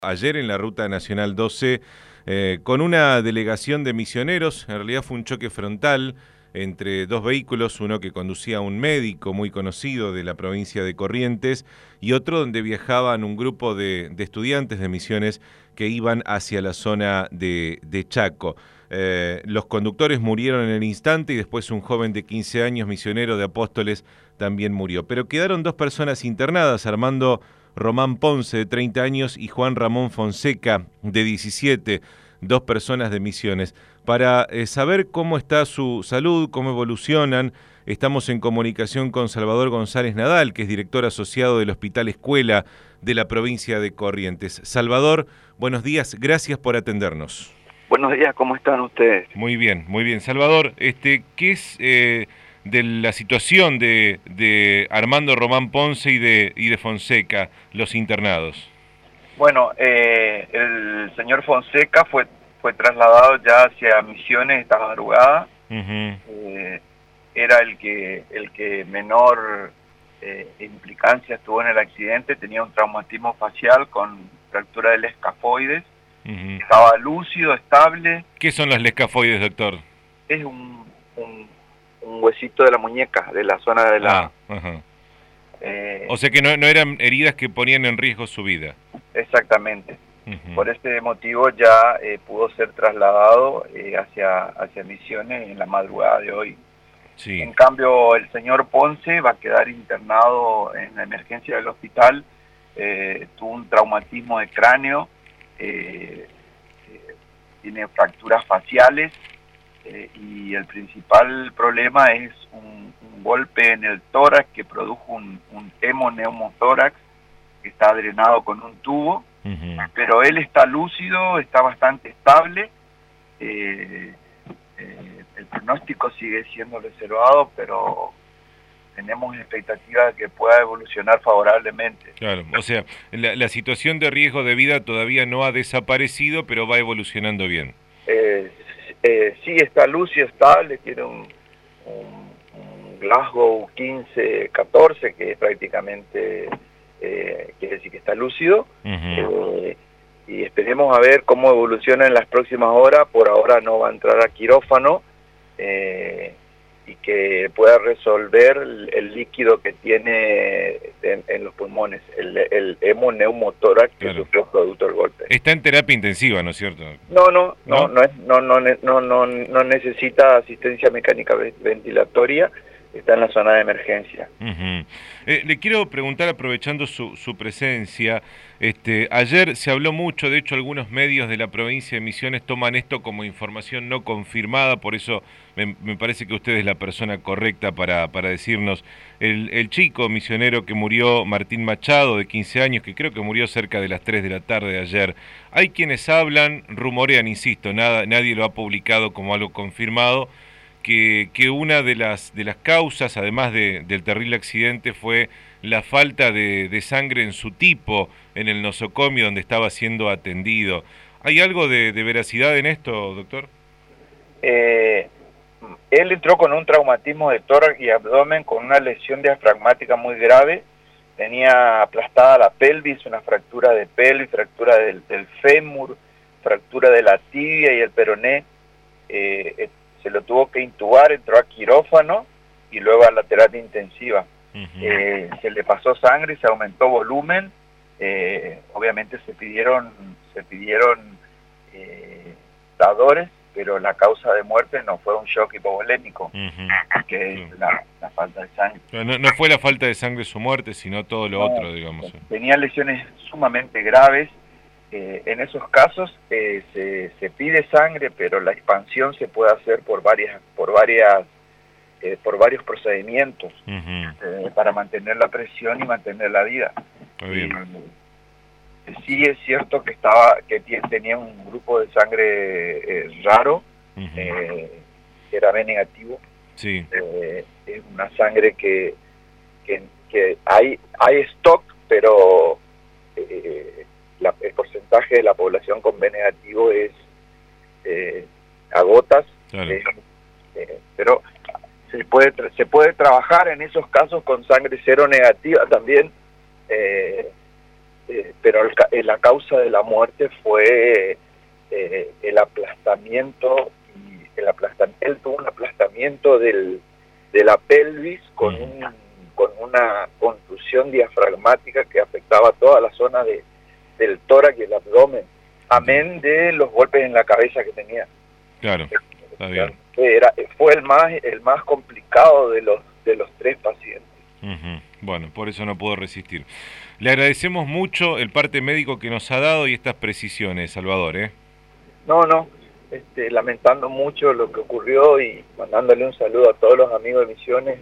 Ayer en la Ruta Nacional 12, con una delegación de misioneros. En realidad fue un choque frontal entre dos vehículos, uno que conducía un médico muy conocido de la provincia de Corrientes y otro donde viajaban un grupo de estudiantes de misiones que iban hacia la zona de Chaco. Los conductores murieron en el instante y después un joven de 15 años, misionero de Apóstoles, también murió. Pero quedaron dos personas internadas, Armando Román Ponce, de 30 años, y Juan Ramón Fonseca, de 17, dos personas de Misiones. Para saber cómo está su salud, cómo evolucionan, estamos en comunicación con Salvador González Nadal, que es director asociado del Hospital Escuela de la provincia de Corrientes. Salvador, buenos días, gracias por atendernos. Buenos días, ¿cómo están ustedes? Muy bien, muy bien. Salvador, ¿qué es de la situación de Armando Román Ponce y de Fonseca, los internados? Bueno, el señor Fonseca fue trasladado ya hacia Misiones esta madrugada. Era el que menor implicancia estuvo en el accidente, tenía un traumatismo facial con fractura del escafoides. Estaba lúcido, estable. ¿Qué son los escafoides, doctor? Es un huesito de la muñeca, de la zona de la... O sea que no eran heridas que ponían en riesgo su vida. Exactamente. Por este motivo ya pudo ser trasladado hacia Misiones en la madrugada de hoy. Sí. En cambio, el señor Ponce va a quedar internado en la emergencia del hospital. Tuvo un traumatismo de cráneo, tiene fracturas faciales y el principal problema es un golpe en el tórax que produjo un hemoneumotórax que está drenado con un tubo, pero él está lúcido, está bastante estable. El pronóstico sigue siendo reservado, pero tenemos expectativa de que pueda evolucionar favorablemente. Claro, o sea, la situación de riesgo de vida todavía no ha desaparecido, pero va evolucionando bien. Sí, está lúcido, estable, tiene un Glasgow 15-14, que es prácticamente, quiere decir que está lúcido. Y esperemos a ver cómo evoluciona en las próximas horas. Por ahora no va a entrar a quirófano, y que pueda resolver el líquido que tiene en los pulmones, el hemoneumotórax que sufrió producto del golpe. Está en terapia intensiva, ¿no es cierto? No necesita asistencia mecánica ventilatoria, está en la zona de emergencia. Le quiero preguntar, aprovechando su presencia, ayer se habló mucho, de hecho algunos medios de la provincia de Misiones toman esto como información no confirmada, por eso me parece que usted es la persona correcta para decirnos. El chico misionero que murió, Martín Machado, de 15 años, que creo que murió cerca de las 3 de la tarde de ayer. Hay quienes hablan, rumorean, insisto, nadie lo ha publicado como algo confirmado, que una de las causas, además del terrible accidente, fue la falta de sangre en su tipo, en el nosocomio donde estaba siendo atendido. ¿Hay algo de veracidad en esto, doctor? Él entró con un traumatismo de tórax y abdomen, con una lesión diafragmática muy grave. Tenía aplastada la pelvis, una fractura de pelvis, fractura del fémur, fractura de la tibia y el peroné. Se lo tuvo que intubar, entró a quirófano y luego a la terapia intensiva. Se le pasó sangre, se aumentó volumen. Obviamente se pidieron dadores, pero la causa de muerte no fue un shock hipovolémico, que es la falta de sangre. No fue la falta de sangre su muerte, sino todo lo otro, digamos. Tenía lesiones sumamente graves. En esos casos se pide sangre, pero la expansión se puede hacer por varios procedimientos para mantener la presión y mantener la vida. Sí es cierto que tenía un grupo de sangre raro, que era B negativo. Sí. Es una sangre que hay stock, pero el porcentaje de la población con B negativo es a gotas. Claro. Pero se puede trabajar en esos casos con sangre cero negativa también. pero la causa de la muerte fue el aplastamiento, él tuvo un aplastamiento de la pelvis con una contusión diafragmática que afectaba toda la zona del tórax y el abdomen, amén de los golpes en la cabeza que tenía. Claro, está bien. Fue el más complicado de los 3 pacientes. Bueno, por eso no puedo resistir. Le agradecemos mucho el parte médico que nos ha dado y estas precisiones, Salvador. No, lamentando mucho lo que ocurrió y mandándole un saludo a todos los amigos de Misiones,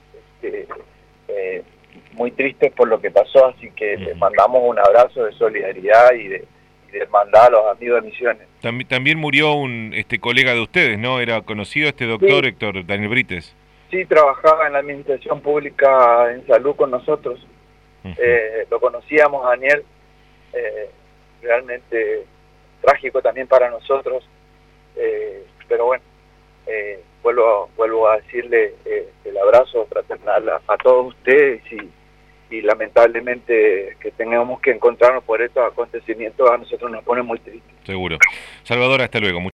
muy tristes por lo que pasó, así que les mandamos un abrazo de solidaridad y de hermandad a los amigos de Misiones. También murió un colega de ustedes, ¿no? ¿Era conocido este doctor, sí, Héctor Daniel Brites? Sí, trabajaba en la administración pública en salud con nosotros. Lo conocíamos a Daniel, realmente trágico también para nosotros, pero bueno, vuelvo a decirle el abrazo fraternal a todos ustedes y lamentablemente que tengamos que encontrarnos por estos acontecimientos a nosotros nos pone muy tristes. Seguro. Salvador, hasta luego.